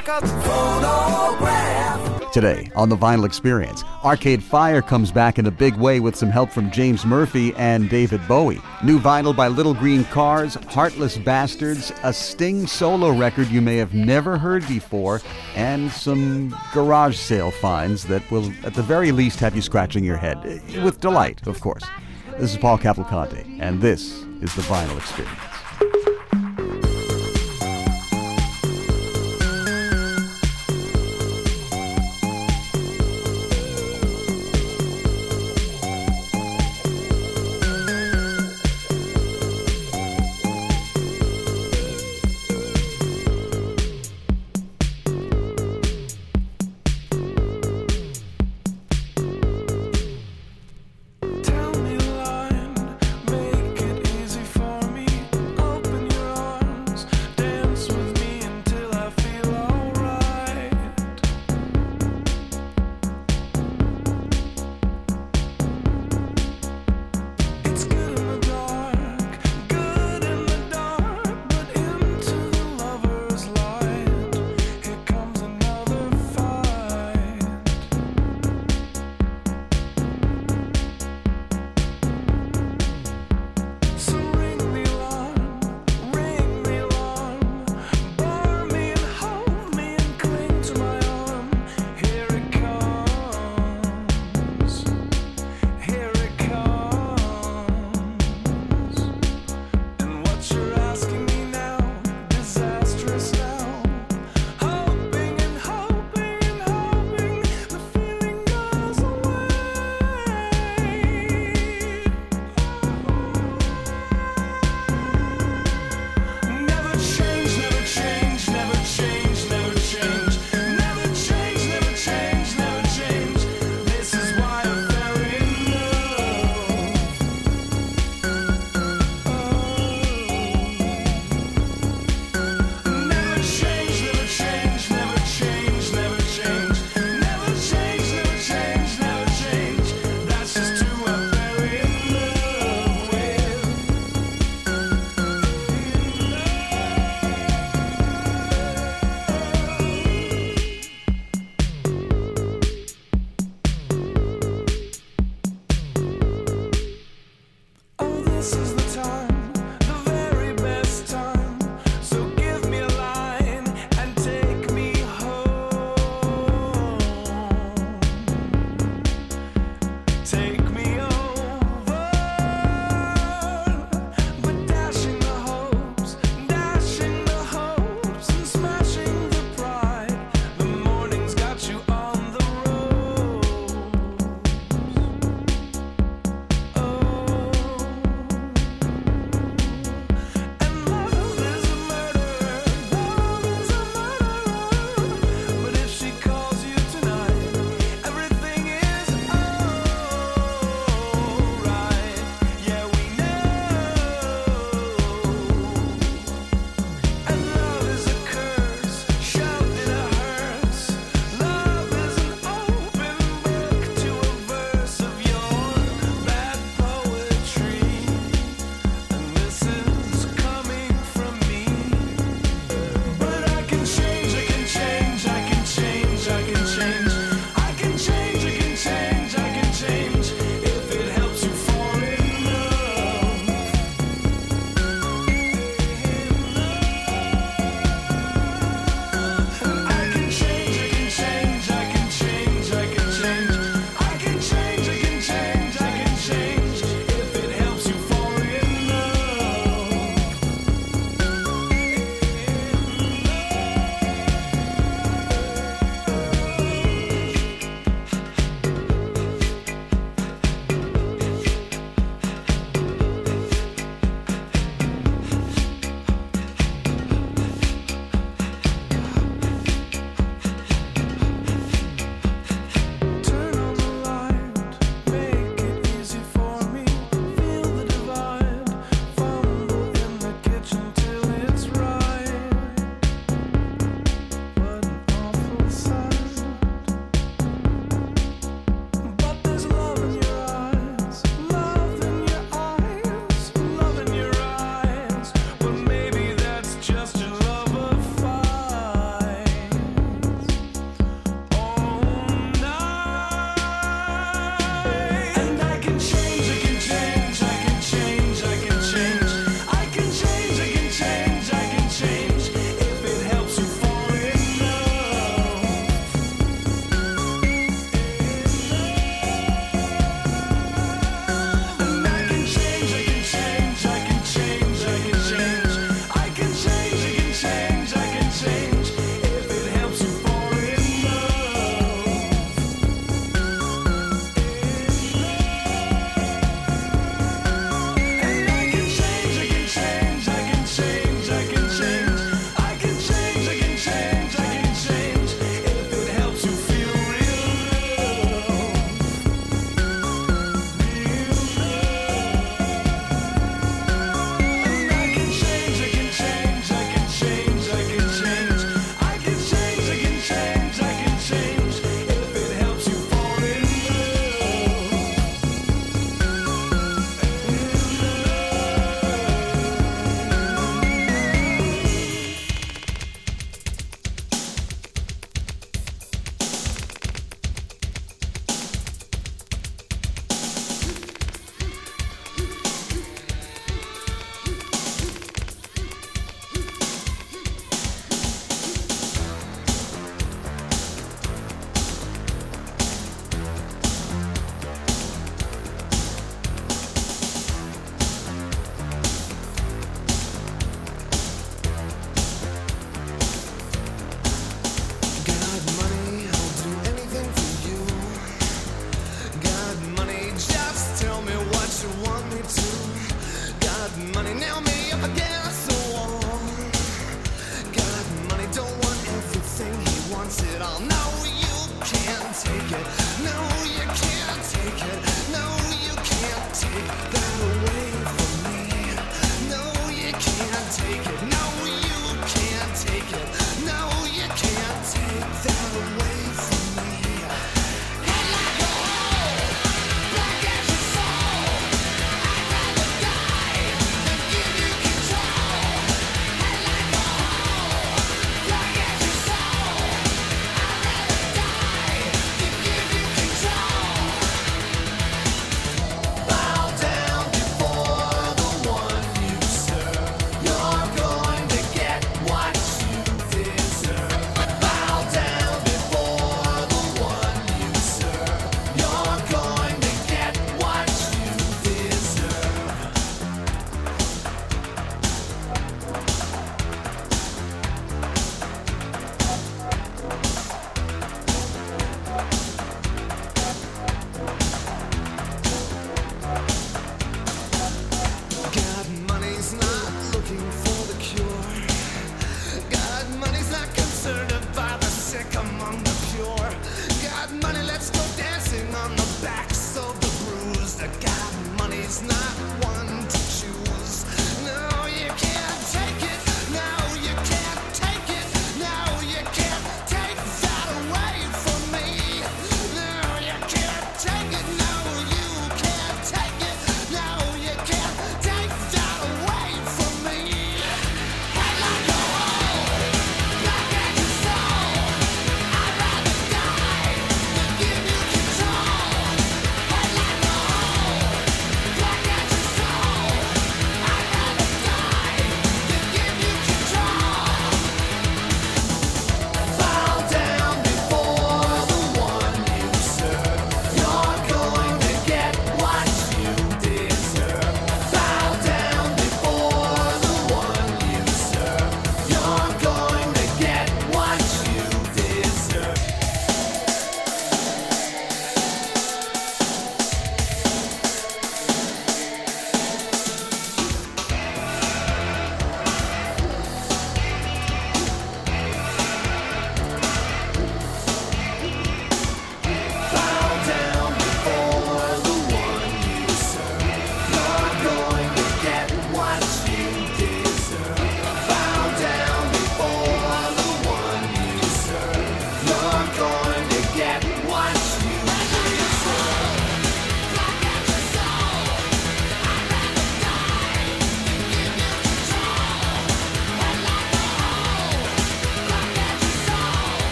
like a phonograph. Today on The Vinyl Experience, Arcade Fire comes back in a big way with some help from James Murphy and David Bowie. New vinyl by Little Green Cars, Heartless Bastards, a Sting solo record you may have never heard before, and some garage sale finds that will at the very least have you scratching your head. With delight, of course. This is Paul Cavalcanti, and this is The Vinyl Experience. Tell me, line, make it easy for me.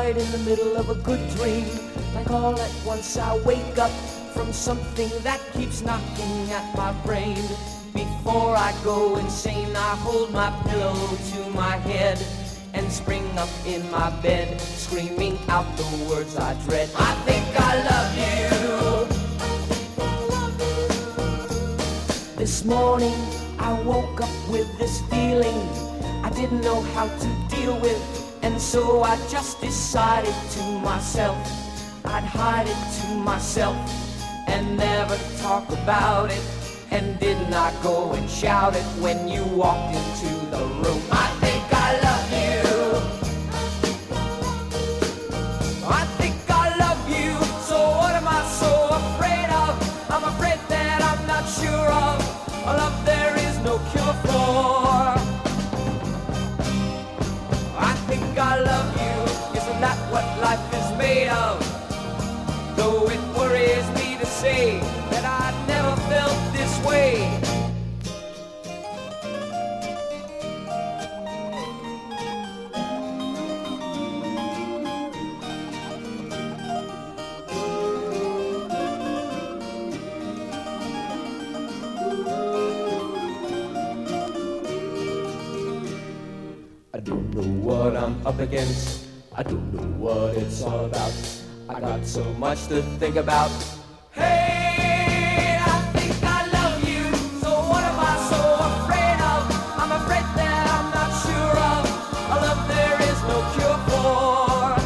right in the middle of a good dream. Like all at once I wake up from something that keeps knocking at my brain. Before I go insane, I hold my pillow to my head and spring up in my bed, screaming out the words I dread. I think I love you. This morning I woke up with this feeling I didn't know how to deal with, and so I just decided to myself I'd hide it to myself and never talk about it, and did not go and shout it when you walked into the room. I think I love you. I think I love you. So what am I so afraid of? I'm afraid that I'm not sure of a love there is no cure for. I think I love you. Isn't that what life is made of? Though it worries me to say that I never felt this way. I don't know what I'm up against. I don't know what it's all about. I got so much to think about. Hey, I think I love you. So what am I so afraid of? I'm afraid that I'm not sure of a love there is no cure for.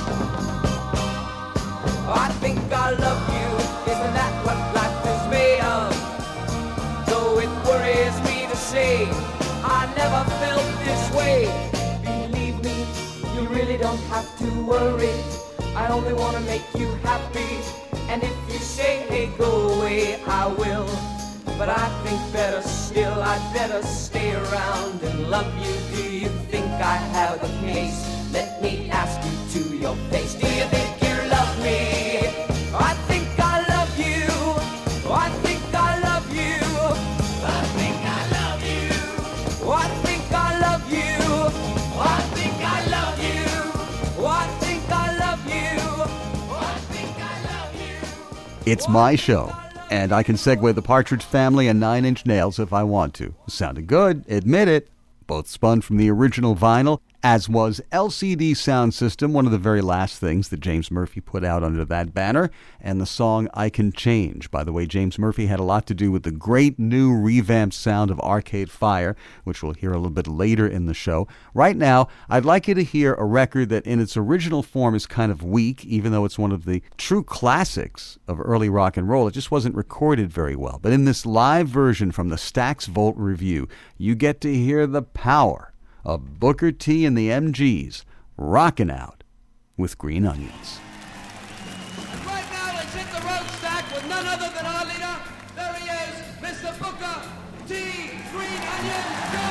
I think I love you. Isn't that what life is made of? Though it worries me to say I never felt this way. Believe me, you really don't have to worry. I only want to make you happy, and if you say, hey, go away, I will. But I think better still, I'd better stay around and love you. Do you think I have a case? Let me ask you to your face. Do you think you love me? I think I love you. I think I love you. I think I love you. I think I love you. I think I love you. I think I love you. I think I love you. It's my show, and I can segue the Partridge Family and Nine Inch Nails if I want to. Sounded good, admit it. Both spun from the original vinyl, as was LCD Sound System, one of the very last things that James Murphy put out under that banner, and the song I Can Change. By the way, James Murphy had a lot to do with the great new revamped sound of Arcade Fire, which we'll hear a little bit later in the show. Right now, I'd like you to hear a record that in its original form is kind of weak, even though it's one of the true classics of early rock and roll. It just wasn't recorded very well. But in this live version from the Stax Volt Review, you get to hear the power of Booker T and the MGs rocking out with Green Onions. And right now, let's hit the road stack with none other than our leader. There he is, Mr. Booker T. Green Onions. Go!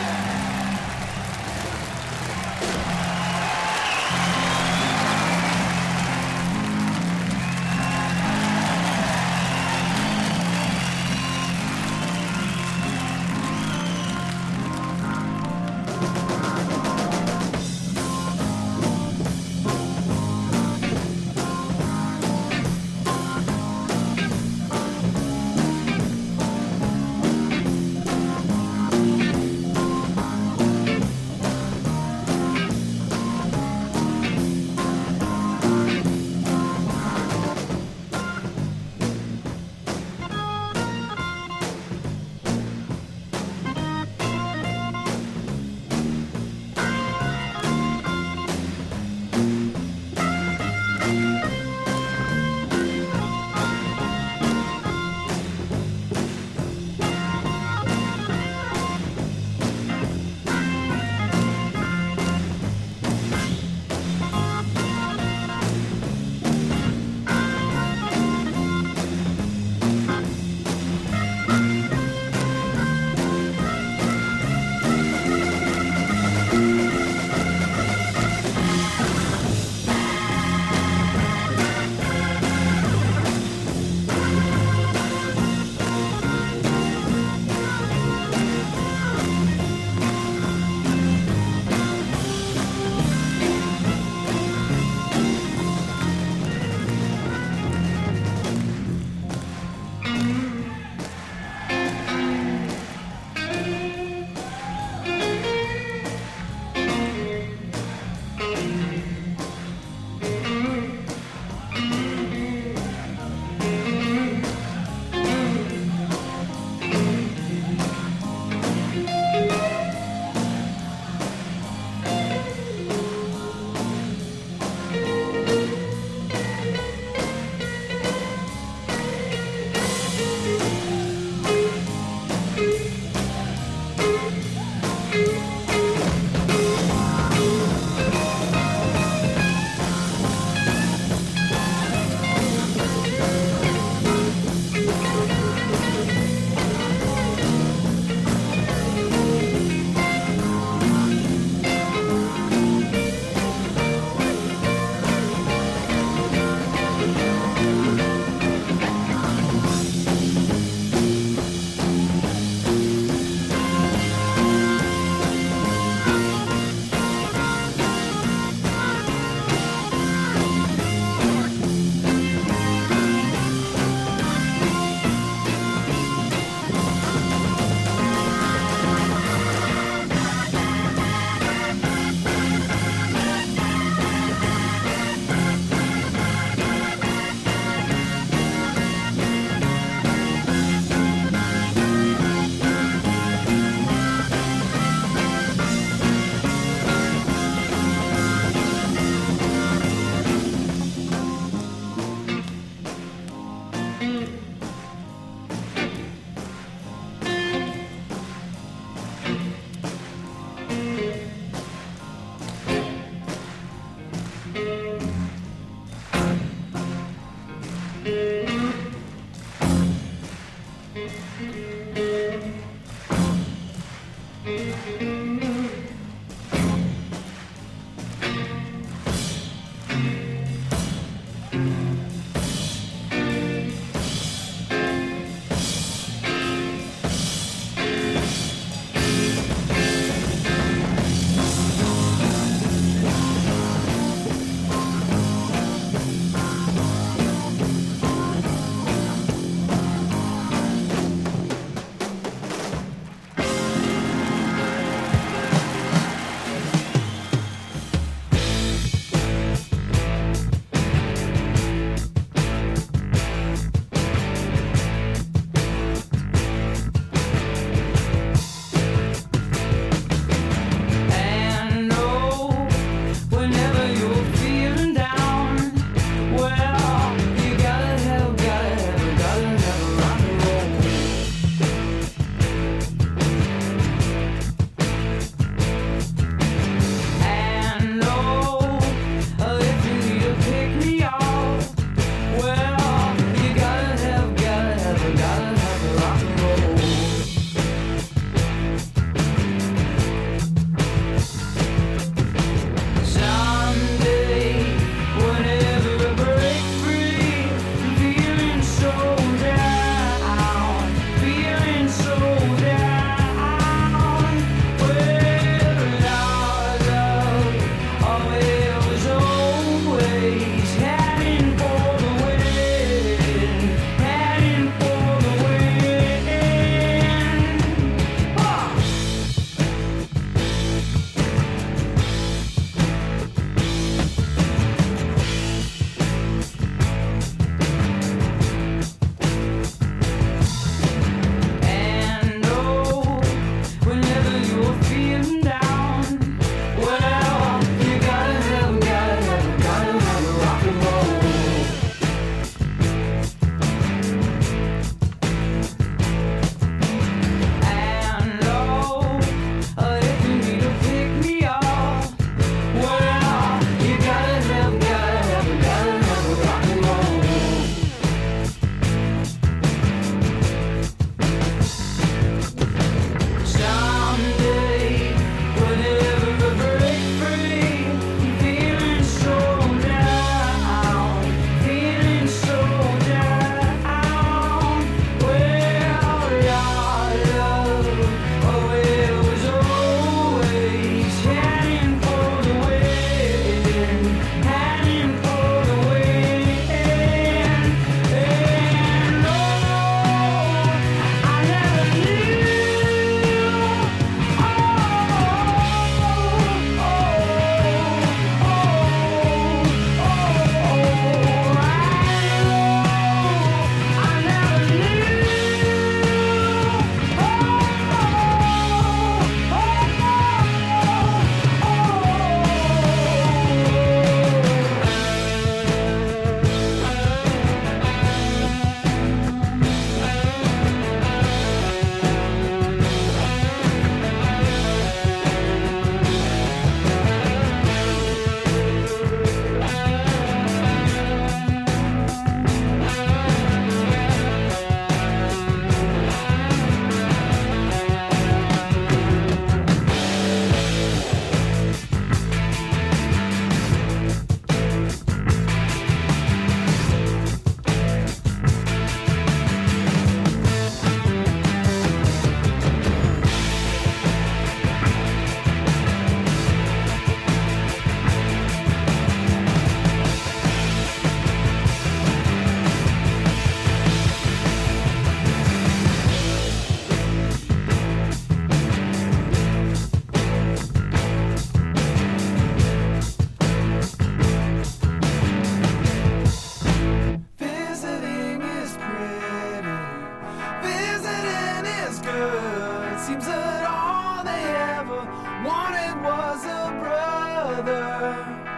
Seems that all they ever wanted was a brother.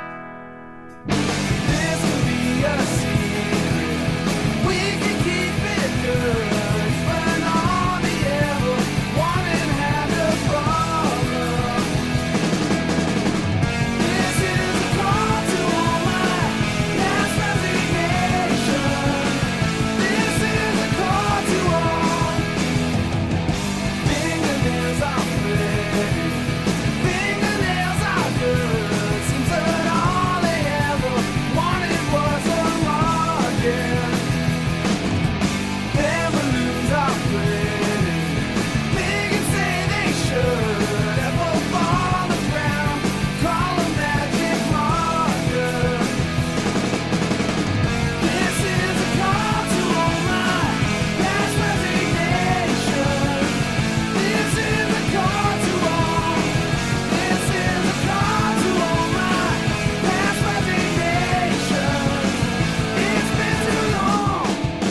This could be a secret, we can keep it good, but all they ever wanted had a problem. This is a call to all my past resignation. This is a call to all. Fingernails are pretty, fingernails are good. Seems that all they ever wanted was a market. Their balloons are pretty, big and say they should. And will fall on the ground, call a magic marker. This is a call to all my past resignation. This is a call to all. This is a call to all my past resignation. It's been too long.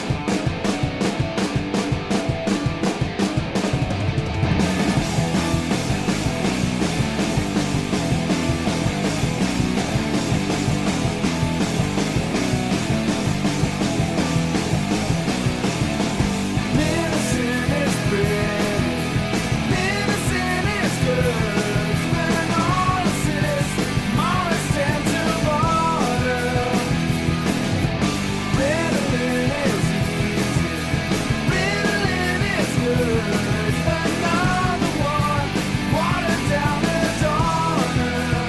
Medicine is pretty, medicine is good. When all assists, Morris and to water. Ritalin is easy, Ritalin is good. Another one, water down the donor.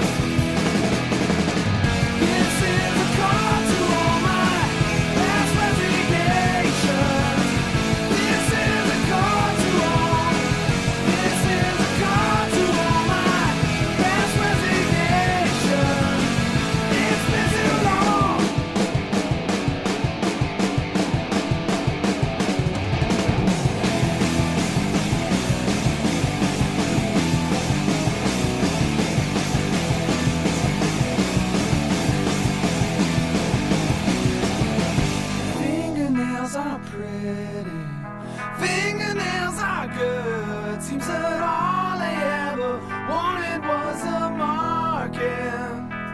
This is a call to all my past resignation. This is a call to all. This is a call to all my past resignation. It's been too long. Fingernails are pretty, fingernails are good. Seems that all they ever wanted was a market.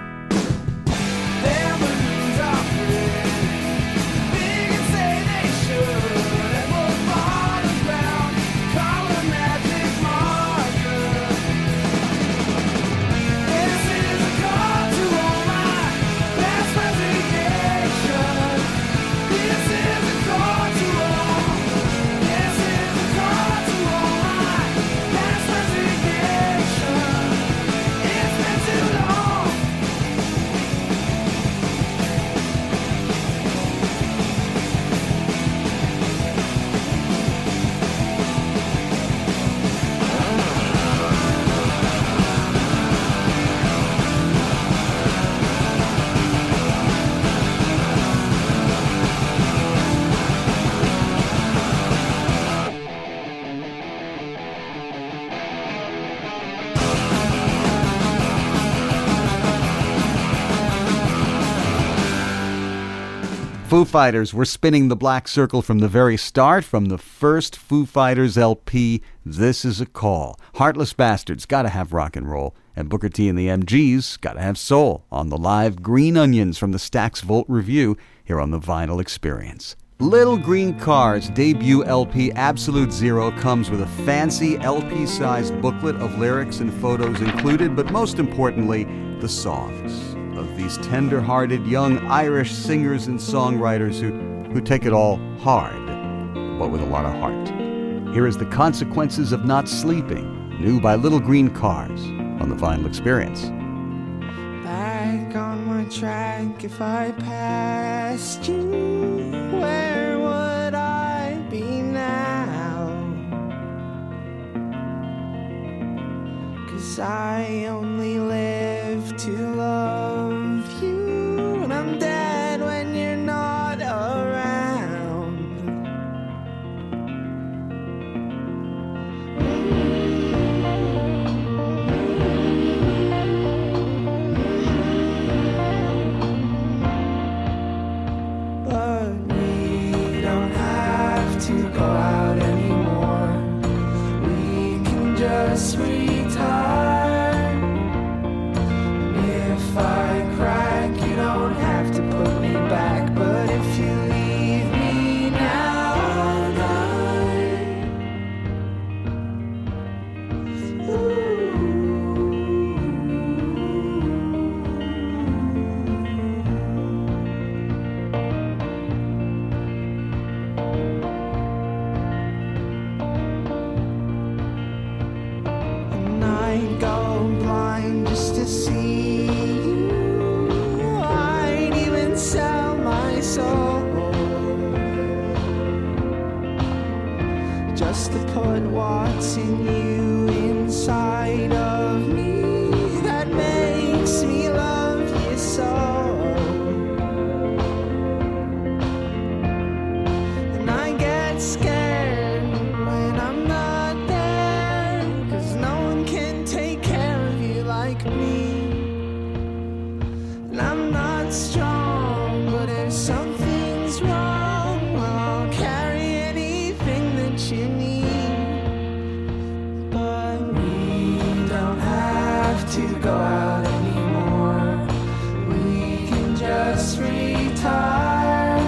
Their balloons are pretty, big and say they should. And will fall on the ground, call a magic marker. This is a call to all my past resignation. This is a call to all. This is a call to all my past resignation. It's been too long. Foo Fighters were spinning the black circle from the very start, from the first Foo Fighters LP, This Is a Call. Heartless Bastards, gotta have rock and roll. And Booker T and the MGs, gotta have soul. On the live Green Onions from the Stax Volt Review, here on the Vinyl Experience. Little Green Cars' debut LP, Absolute Zero, comes with a fancy LP-sized booklet of lyrics and photos included, but most importantly, the songs of these tender-hearted young Irish singers and songwriters who take it all hard, but with a lot of heart. Here is The Consequences of Not Sleeping, new by Little Green Cars, on the Vinyl Experience. Back on my track, if I passed you, where would I be now? 'Cause I only live to love you, and I'm dead when you're not around. to go out anymore. We can just retire. If I crack, you don't have to put me back. But if you leave me now, I'll die. And I'd go blind just to see you. I'd even sell my soul just to put what's in you inside of me that makes me love you so. And I get scared when I'm not there, 'cause no one can take care of you like me. And I'm not strong, but if something's wrong, well, I'll carry anything that you need. But we don't have to go out anymore. We can just retire.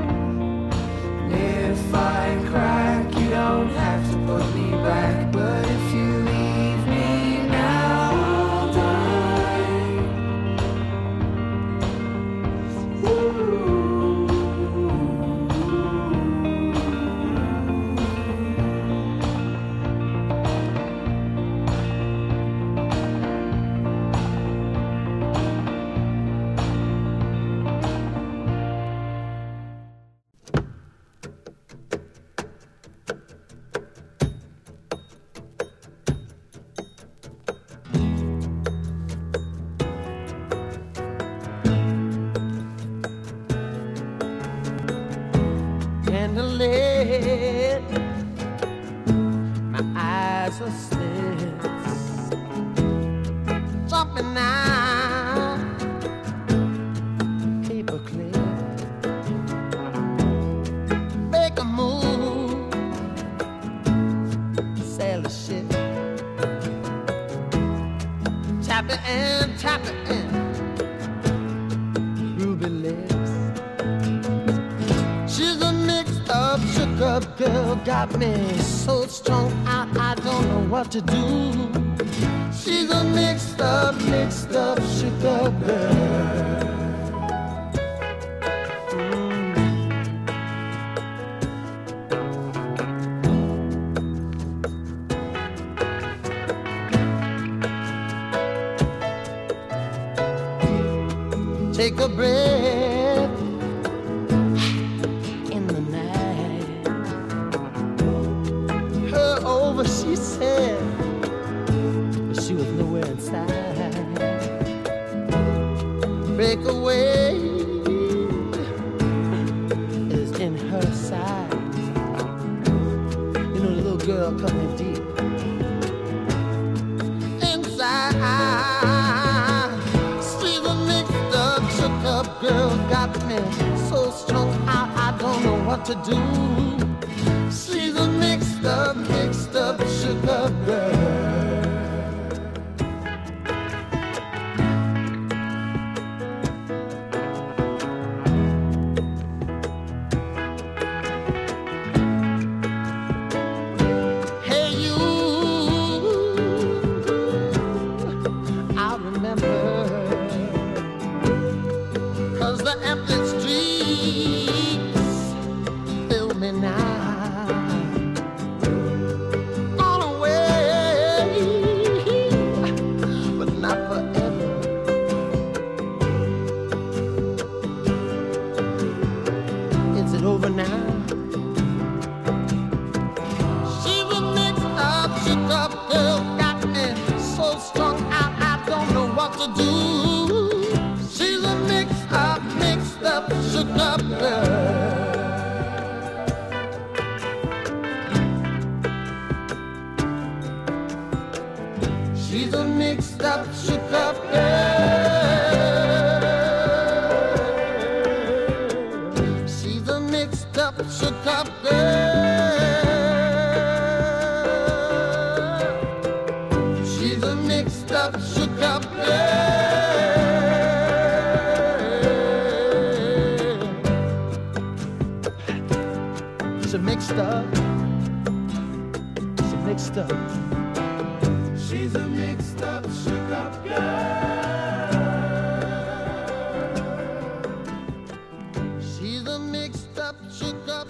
If I crack, you don't have to put me back. But if you leave me now, I'll die. Candlelit, my eyes are slits, jumping out, paperclip, make a move, sail a ship, tap it in, ruby lips. She's a mixed up, shook up girl, got me so strung out, I don't know what to do. She's a mixed up, shook up girl. Take a breath in the night. Her over, she said, but she was nowhere inside. Breakaway is in her side. You know the little girl coming deep inside. She's a mixed up, shook up girl, got me so strung out, I don't know what to do. She's a mixed up, shook up girl. Hey you, I remember, 'cause the empty streets fill me now. Gone away, but not forever. Is it over now? She's a mixed up, shook up girl, got me so strung out, I don't know what to do. She's a mixed up, shook up girl. She's a mixed up, shook up girl. She's a mixed up, shook up girl. up, shook up girl. She's mixed up. She's mixed up. She's a mixed up, shook up girl. She's a mixed up, shook up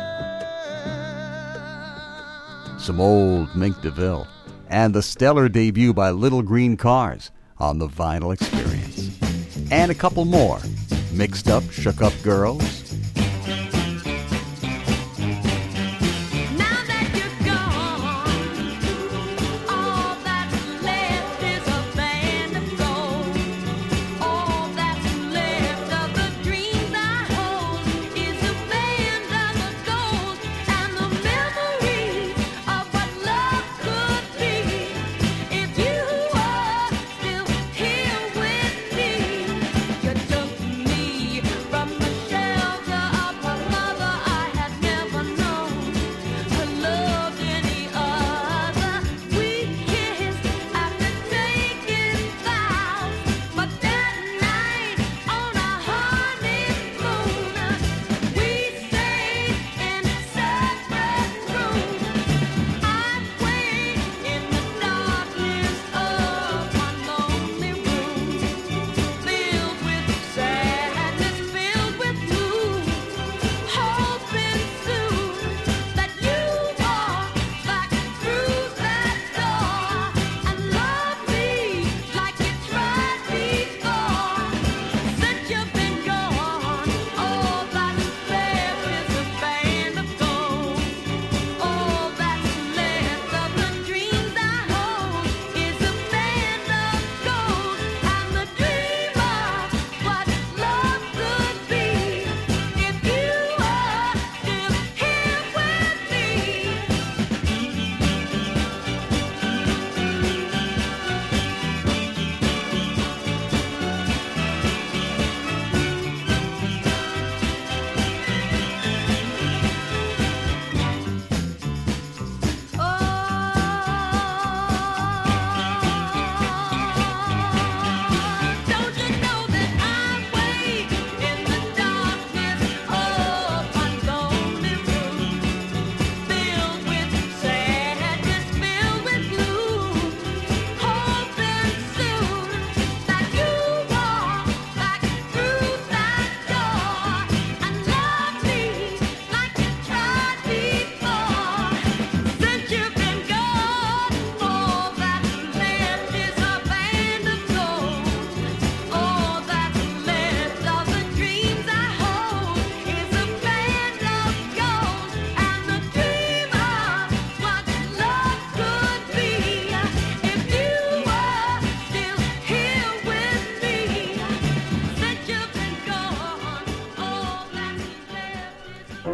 girl. Some old Mink DeVille, and the stellar debut by Little Green Cars on the Vinyl Experience. And a couple more, Mixed Up, Shook Up Girls, Now that you're gone, all that's left is a band of gold. All that's left of the dreams I hold is a band of the gold and the memories of what love could be. If you were still here with me, you took me from the shelter of a mother I had never known. To love any other, we kissed after taking vows. But that night on a honeymoon, we stayed in separate rooms. I'd wait in the darkness of one lonely room, filled with sadness, filled with gloom, hoping soon that you walk back through that door and love me like you tried before. Since you've been gone, all that's left is a band of gold. All that's left of the dreams I hold is a band of gold and the dream of what love could be. If you are still here with me. Don't you know that I wait in the darkness of one lonely room, filled with sadness, filled with gloom, hoping soon that you walk back through that door and love me like you tried before. Since you've been gone, all that's left is a band of gold. All that's left of the dreams I hold is a band of gold and the dream of what love could be. If you were still here with me, since you've been gone, all that's left is a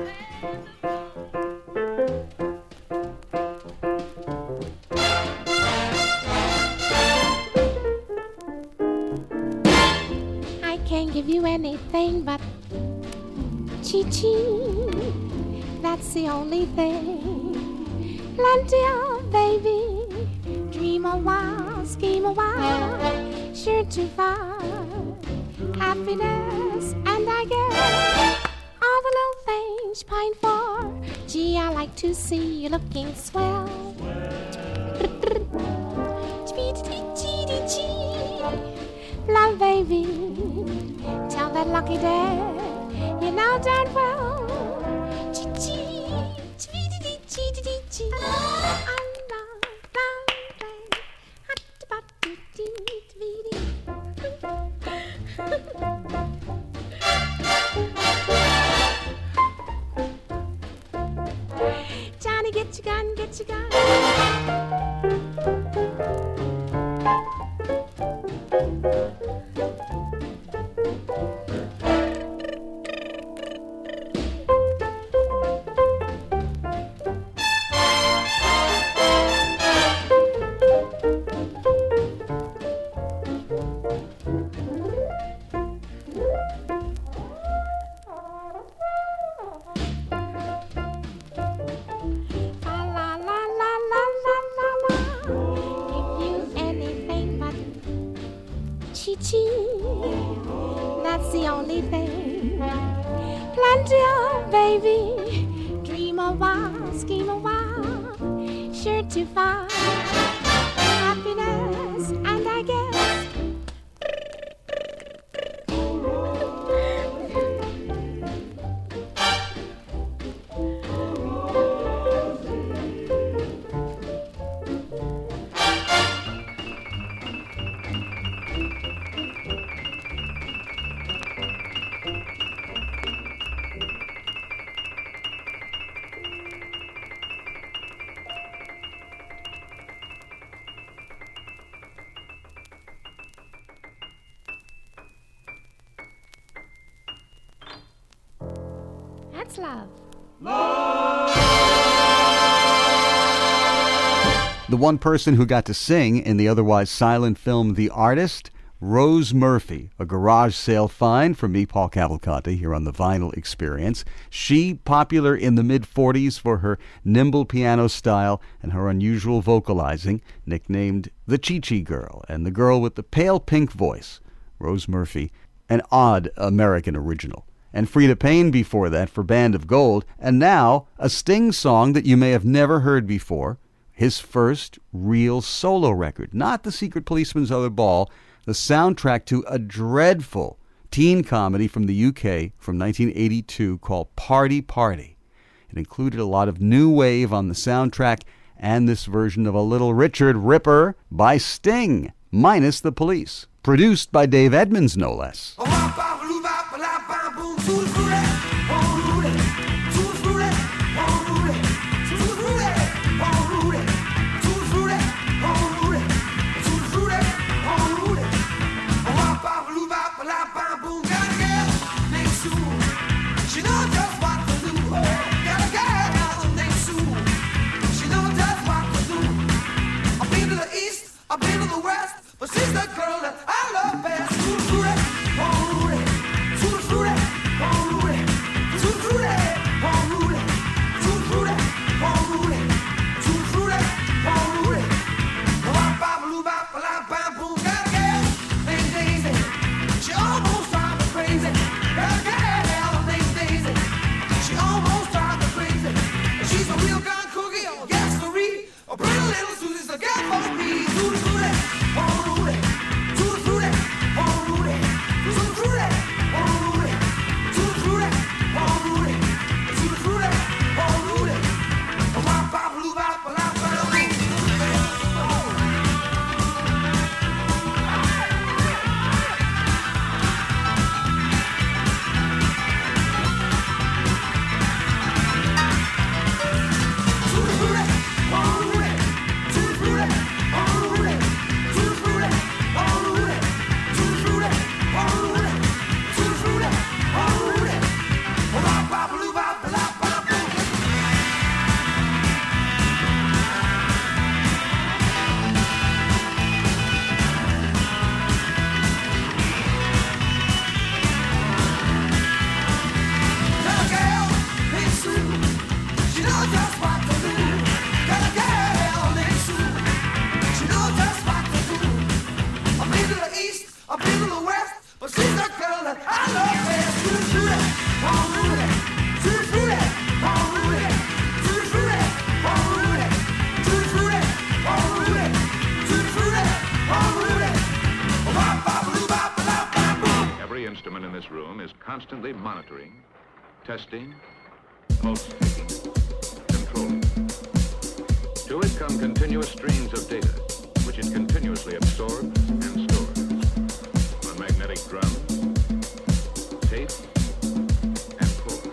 I can't give you anything but chi-chi. That's the only thing. Plenty of baby. Dream a while, scheme a while. Sure to find happiness, and I get all the little things you pine for. Gee, I like to see you looking swell. Love, baby, tell that lucky dad you know darn well. Chee-chee, chee-dee-dee-chee-dee-dee-chee. Johnny, get your gun, get your gun. Chi-Chi, that's the only thing. Plenty of baby, dream a while, scheme a while, sure to find happiness, and I guess that's love. The one person who got to sing in the otherwise silent film The Artist, Rose Murphy, a garage sale find from me, Paul Cavalcante, here on the Vinyl Experience. She, popular in the mid-40s for her nimble piano style and her unusual vocalizing, nicknamed the Chi-Chi Girl, and the girl with the pale pink voice. Rose Murphy, an odd American original. And Freda Payne before that for Band of Gold, and now a Sting song that you may have never heard before, his first real solo record, not The Secret Policeman's Other Ball, the soundtrack to a dreadful teen comedy from the UK from 1982 called Party Party. It included a lot of new wave on the soundtrack and this version of a Little Richard Ripper by Sting, minus the police. Produced by Dave Edmunds, no less. I've been to the west, but she's the girl that I love best. Tutti frutti, oh Rudy. Tutti frutti, oh Rudy. Tutti frutti, oh Rudy. Tutti frutti, oh Rudy. Tutti frutti, oh Rudy. Wop, bop, loo, bop, bop, bop, boom. Got a girl named Daisy. She almost drives me crazy. Got a girl named Daisy. She almost drives me crazy. She's a real gun cookie, a gaskery. A pretty little Susie's a girl for me. Tutti frutti, oh Rudy. Tutti frutti, oh Rudy. Tutti frutti, oh Rudy. Tutti frutti, oh Rudy. Tutti frutti, oh Rudy. Wop, bop, loo, bop, bop, bop, bop. Every instrument in this room is constantly monitoring, testing, pulse-taking, controlling. To it come continuous streams of data, which it continuously absorbs and stores on magnetic drums, tapes, and cores.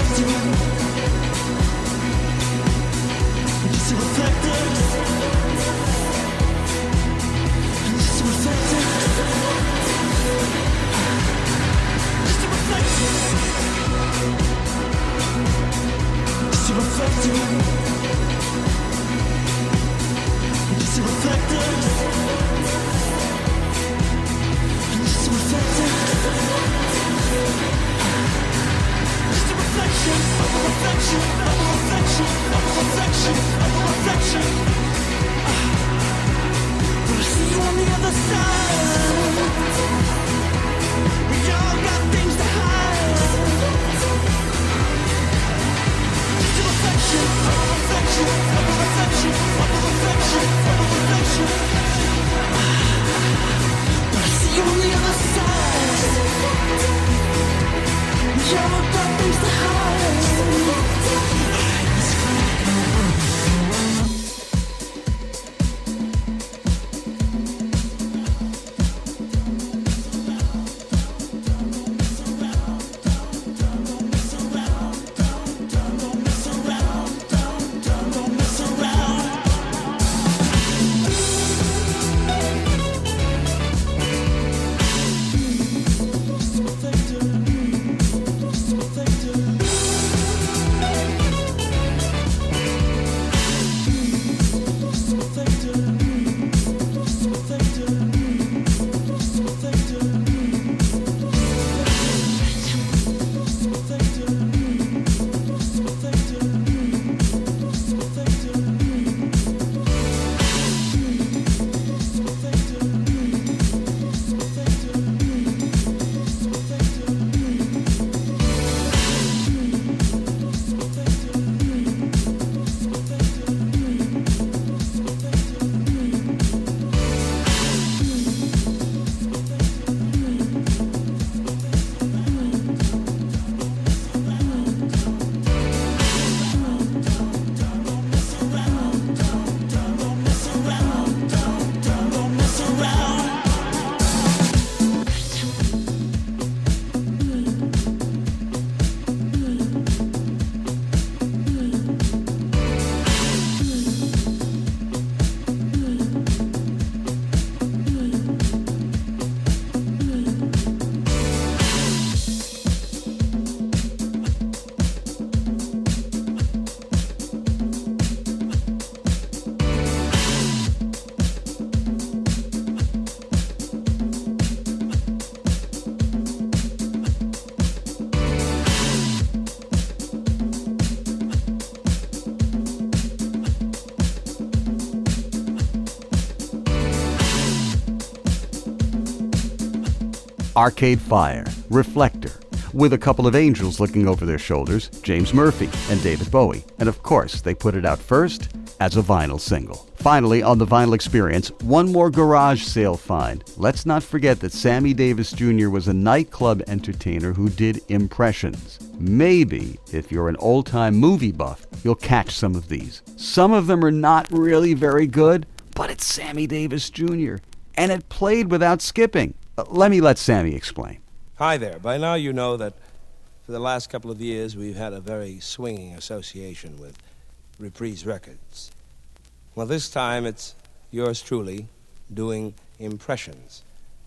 Arcade Fire, Reflector, with a couple of angels looking over their shoulders, James Murphy and David Bowie. And of course, they put it out first as a vinyl single. Finally, on the Vinyl Experience, one more garage sale find. Let's not forget that Sammy Davis Jr. was a nightclub entertainer who did impressions. Maybe, if you're an old-time movie buff, you'll catch some of these. Some of them are not really very good, but it's Sammy Davis Jr., and it played without skipping. Let Sammy explain. Hi there. By now you know that for the last couple of years we've had a very swinging association with Reprise Records. Well, this time it's yours truly doing impressions.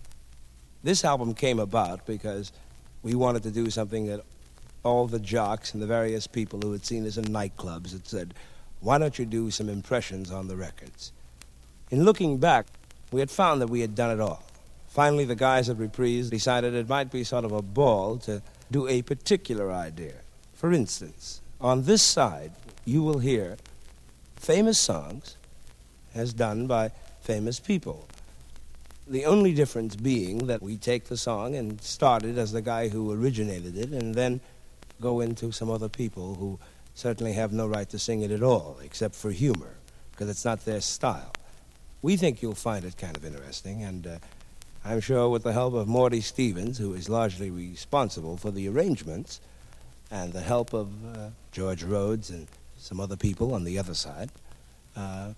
This album came about because we wanted to do something that all the jocks and the various people who had seen us in nightclubs had said, why don't you do some impressions on the records? In looking back, we had found that we had done it all. Finally, the guys at Reprise decided it might be sort of a ball to do a particular idea. For instance, on this side, you will hear famous songs as done by famous people. The only difference being that we take the song and start it as the guy who originated it and then go into some other people who certainly have no right to sing it at all, except for humor, because it's not their style. We think you'll find it kind of interesting, and I'm sure with the help of Morty Stevens, who is largely responsible for the arrangements, and the help of George Rhodes and some other people on the other side, I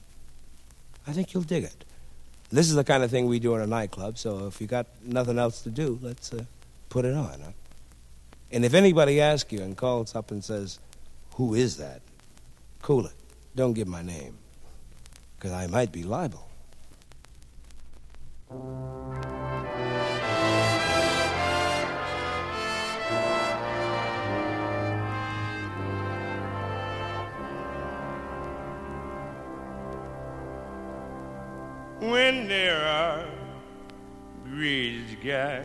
think you'll dig it. This is the kind of thing we do in a nightclub, so if you got nothing else to do, let's put it on, huh? And if anybody asks you and calls up and says, "Who is that?" cool it. Don't give my name, because I might be liable. When there are gray skies,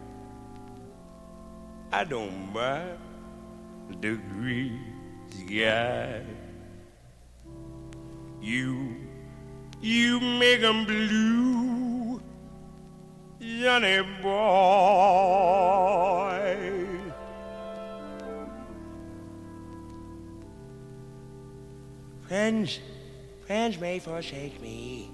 I don't mind the gray skies. You make 'em blue, Johnny boy. Friends may forsake me.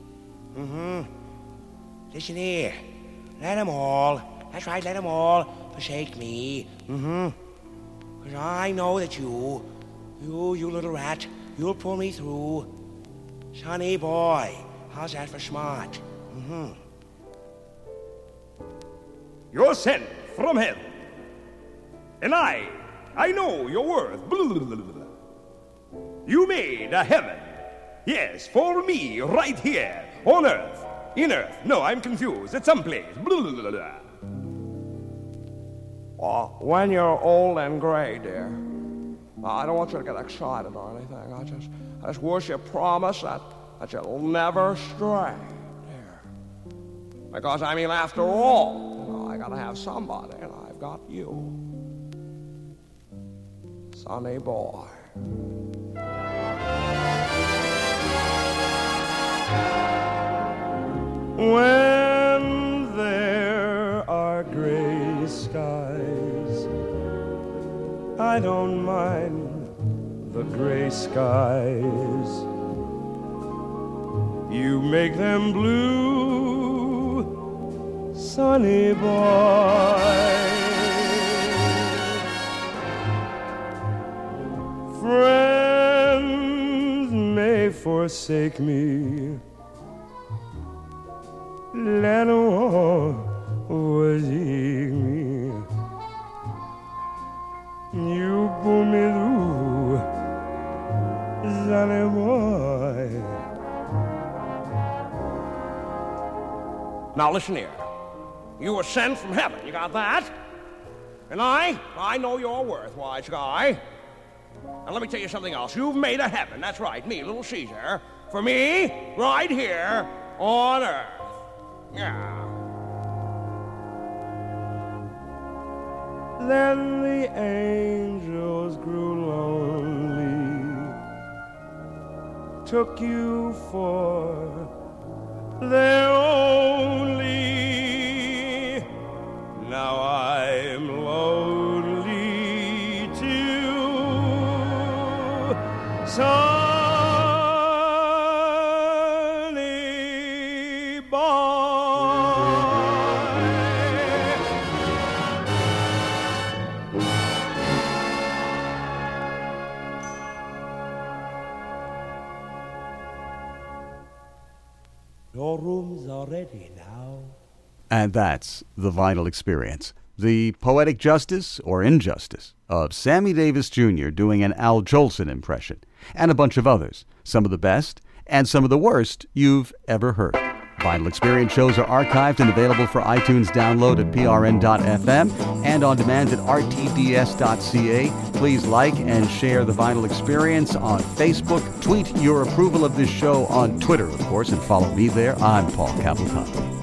Listen here. Let 'em all. That's right, let 'em all forsake me. 'Cause I know that you little rat, you'll pull me through. Sonny boy, how's that for smart? You're sent from heaven, and I know your worth. You made a heaven, yes, for me, right here, on earth, in earth. No, I'm confused, at some place. When you're old and gray, dear, I don't want you to get excited or anything. I just wish you promise that you'll never stray, dear. Because, I mean, after all, I gotta have somebody, and I've got you. Sonny boy. When there are gray skies, I don't mind the gray skies. You make them blue, Sonny boy. Friends may forsake me, let 'em all forsake me. You pull me through, Sonny boy. Now listen here. You were sent from heaven, you got that? And I know your worth, wise guy. And let me tell you something else. You've made a heaven, that's right, me, little Caesar, for me, right here on earth. Yeah. Then the angels grew lonely, took you for their only. Now I'm lonely too. Sonny boy. Your rooms are ready now. And that's The Vinyl Experience, the poetic justice or injustice of Sammy Davis Jr. doing an Al Jolson impression, and a bunch of others, some of the best and some of the worst you've ever heard. Vinyl Experience shows are archived and available for iTunes download at prn.fm and on demand at rtds.ca. Please like and share The Vinyl Experience on Facebook. Tweet your approval of this show on Twitter, of course, and follow me there. I'm Paul Cavalcante.